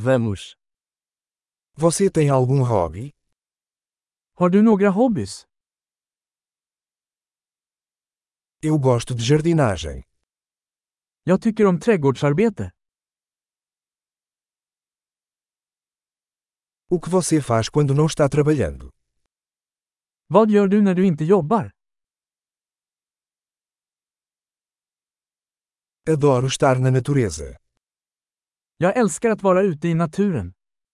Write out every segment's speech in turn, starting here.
Vamos. Você tem algum hobby? Har du några hobbys? Eu gosto de jardinagem. Jag tycker om trädgårdsarbete. O que você faz quando não está trabalhando? Vad gör du när du inte jobbar? Adoro estar na natureza. Jag älskar att vara ute i naturen.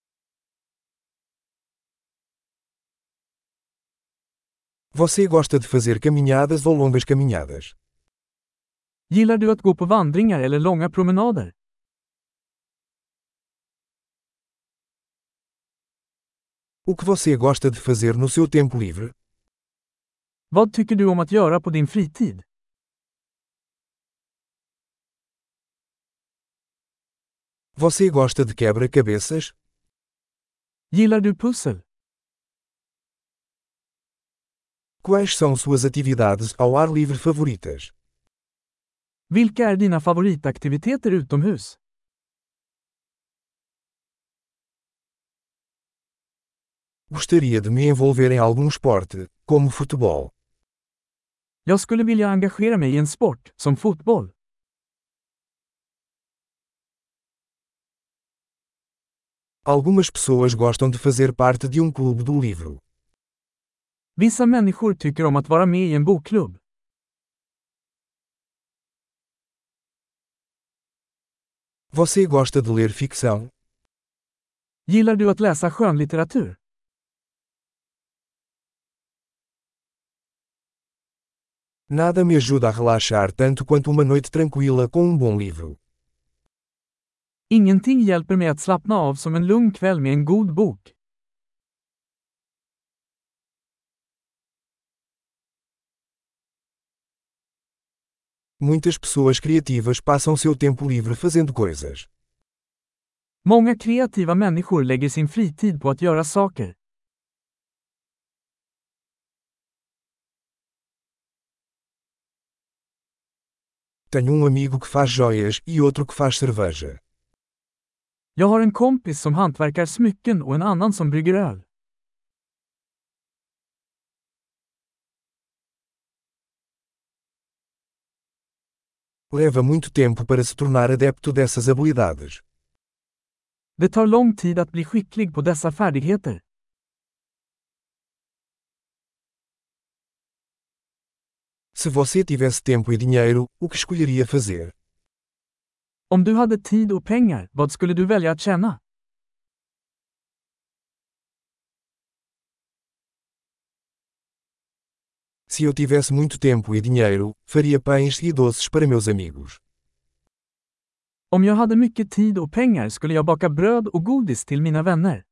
Você gosta de fazer caminhadas ou longas caminhadas? Gillar du att gå på vandringar eller långa promenader? O que você gosta de fazer no seu tempo livre? Vad tycker du om att göra på din fritid? Você gosta de quebra-cabeças? Gillar du pussel? Quais são suas atividades ao ar livre favoritas? Vilka är dina favoritaktiviteter utomhus? Gostaria de me envolver em algum esporte, como futebol. Jag skulle vilja engagera mig i en sport, som fotboll. Algumas pessoas gostam de fazer parte de clube do livro. Vissa människor tycker om att vara med i en bokklubb. Você gosta de ler ficção? Gillar du att läsa skönlitteratur? Nada me ajuda a relaxar tanto quanto uma noite tranquila com bom livro. Ingenting hjälper mig att slappna av som en lugn kväll med en god bok. Muitas pessoas criativas passam seu tempo livre fazendo coisas. Många kreativa människor lägger sin fritid på att göra saker. Tenho amigo que faz joias e outro que faz cerveja. Jag har en kompis som hantverkar smycken och en annan som brygger öl. Leva muito tempo para se tornar adepto dessas habilidades. Det tar lång tid att bli skicklig på dessa färdigheter. Se você tivesse tempo e dinheiro, o que escolheria fazer? Om du hade tid och pengar, vad skulle du välja att tjäna? Se eu tivesse muito tempo e dinheiro, faria pães e doces para meus amigos. Om jag hade mycket tid och pengar skulle jag baka bröd och godis till mina vänner.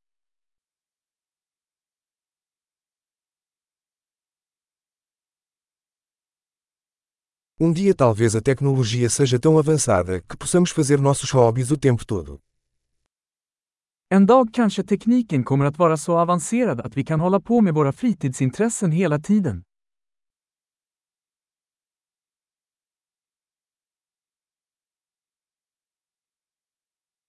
Dia talvez a tecnologia seja tão avançada que possamos fazer nossos hobbies o tempo todo. En dag kanske tekniken kommer att vara så avancerad att vi kan hålla på med våra fritidsintressen hela tiden.